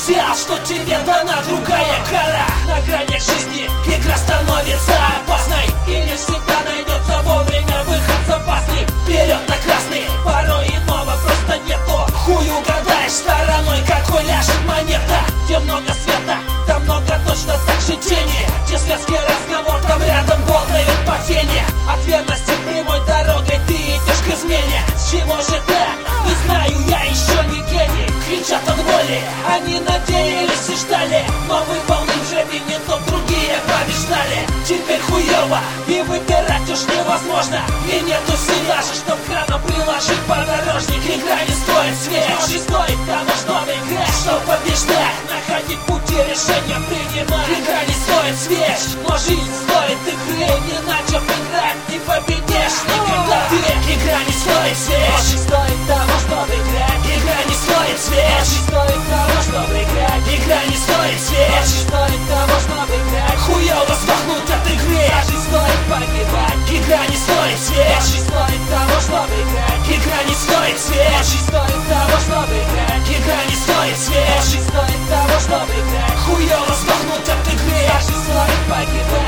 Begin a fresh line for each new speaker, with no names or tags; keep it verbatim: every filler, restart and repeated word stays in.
потенциал, что тебе дана другая кара. На гранях жизни игра становится опасной, и не всегда найдется вовремя выход запасный. Вперед на красный, порой иного просто нету. Хуй угадаешь стороной, какой ляжет монета. Где много света, там много точно так же тени. Где светский разговор, там рядом болтают по фене. От верности прямой дорогой ты идешь к измене. С чего же так? Не знаю, я еще не гений. Кричат от боли, они надеялись и ждали, но выполнить же минетов другие побеждали. Теперь хуёво, и выбирать уж невозможно. И нету сил даже, чтоб краном приложить подорожник. Игра не стоит свеч, но не стоит того, чтобы играть. Чтоб побеждать, находить пути решения принимать. Игра не стоит свеч, но жизнь стоит игры. Не начав играть, не победишь никогда ты. Игра не стоит свеч, но не стоит того, чтобы играть. Игра не стоит свеч, не стоит того, чтобы играть. Игра не стоит свеч, не стоит того, чтобы играть. Хуёво сдохнуть от игры, даже стоит погибать. Игра не стоит свеч, не стоит того, чтобы играть. Игра не стоит свеч, не стоит того, чтобы играть. Игра не стоит свеч, не стоит того, чтобы играть. Хуёво сдохнуть от игры, даже стоит погибать.